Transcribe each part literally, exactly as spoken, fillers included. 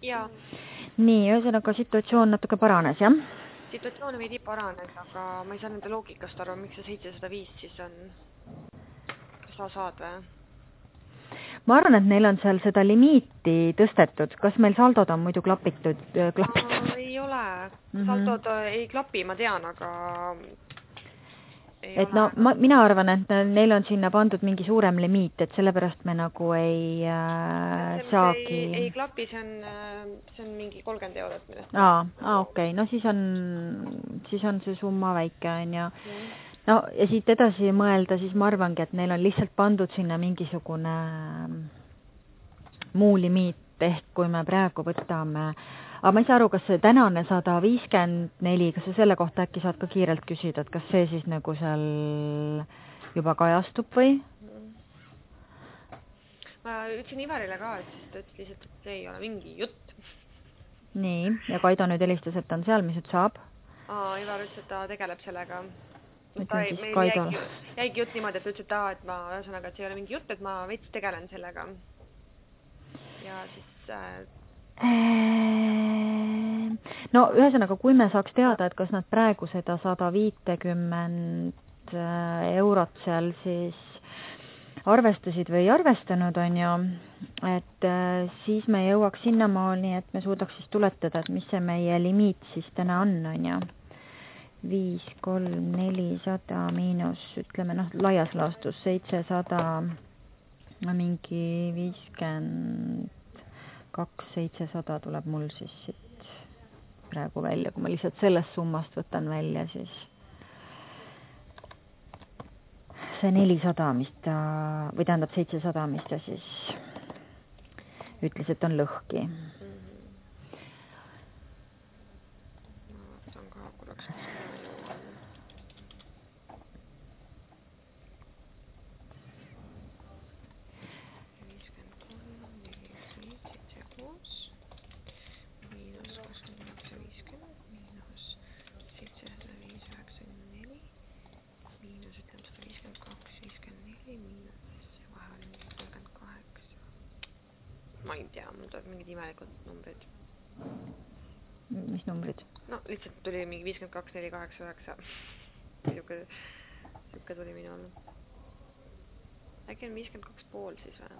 Jaa. Nii, ühesõnaga situatsioon natuke paranes, jah? Situatsioon veidi paranes, aga ma ei saa nende loogikast aru, miks see seitsesada viis siis on. Kas sa saad või? Ma arvan, et neil on seal seda limiiti tõstetud. Kas meil saldod on muidu klapitud? klapitud? No, ei ole. Mm-hmm. Saldod ei klapi, ma tean, aga ei et ole. no ma, mina arvan, et neil on sinna pandud mingi suurem limiit, et sellepärast me nagu ei äh, see, saagi... Ei, ei klapi, see on, see on mingi kolmkümmend eurot. Millest aa, aa okei. Okay. No siis on, siis on see summa väike, on ju. Mm. No ja siit edasi mõelda, siis ma arvangi, et neil on lihtsalt pandud sinna mingisugune muu limiit, ehk kui me praegu võtame, aga ma ei saa aru, kas see tänane sada viiskümmend neli, kas sa selle kohta äkki saad ka kiirelt küsida, et kas see siis nagu seal juba kajastub või? Ma ütlesin Ivarile ka, et siis ta ütles lihtsalt, et see ei ole mingi jutt. Nii, ja Kaido nüüd helistas, et on seal, mis nüüd saab? Aa, Ivar ütles, et ta tegeleb sellega. Ütlen siis Kaidol. Jäigi, jäigi jutt niimoodi, et ütles, et, ta, et ma ühesõnaga, et see ei ole mingi jutt, et ma veits tegelen sellega. Ja siis... Äh... No ühesõnaga, kui me saaks teada, et kas nad praegu seda sada viitekümmend eurot seal siis arvestasid või ei arvestanud, on ju, et siis me jõuaks sinnamaani, et me suudaks siis tuletada, et mis see meie limiit siis täna on, on ju. viis, kolm, neli sada miinus, ütleme, noh, laias laastus seitsesada, no mingi viiskümmend kaks, seitsesada tuleb mul siis siit praegu välja, kui ma lihtsalt sellest summast võtan välja, siis see nelisada, mis ta, või tähendab seitsesada, mis ta siis ütles, et on lõhki. Ma ei tea, mul tuleb mingid imelikud numbrid. Mis numbrid? No, lihtsalt tuli mingi viiskümmend kaks, neli, kaheksa, üheksa. Siuke, siuke tuli minu alla. Äkki on viiskümmend kaks pool siis või?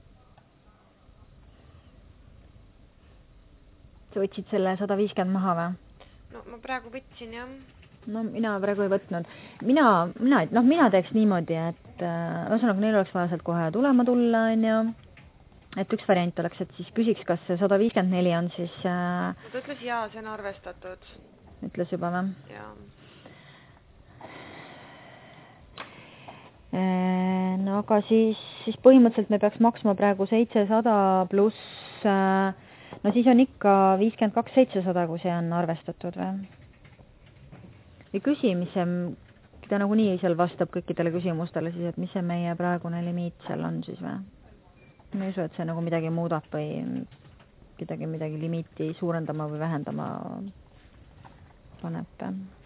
Sa võtsid selle sada viiskümmend maha või? No, ma praegu võtsin, jah. No, mina praegu ei võtnud. Mina, mina, noh, mina teeks niimoodi, et ühesõnaga neil oleks vaja sealt kohe tulema tulla, on ju. Et üks variant oleks, et siis küsiks, kas see sada viiskümmend neli on siis... Äh, ta ütles jaa, see on arvestatud. Ütles juba või? Jaa. Äh, no aga siis, siis põhimõtteliselt me peaks maksma praegu seitsesada pluss... Äh, no siis on ikka viiskümmend kaks seitsesada, kui see on arvestatud või? Või küsi, mis see... Ta nagu nii seal vastab kõikidele küsimustele siis, et mis see meie praegune limiit seal on siis või? Ma ei usu, et see nagu midagi muudab või midagi, midagi limiiti suurendama või vähendama paneb.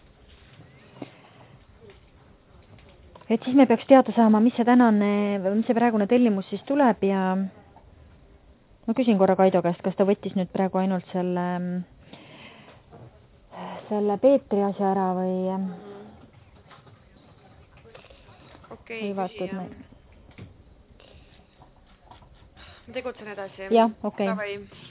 Et siis me peaks teada saama, mis see tänane, mis see praegune tellimus siis tuleb ja ma küsin korra Kaido käest, kas ta võttis nüüd praegu ainult selle, selle Peetri asja ära või... Okei, okay, küsi jah. Ma tegutsen edasi. Jah, okei. Okay.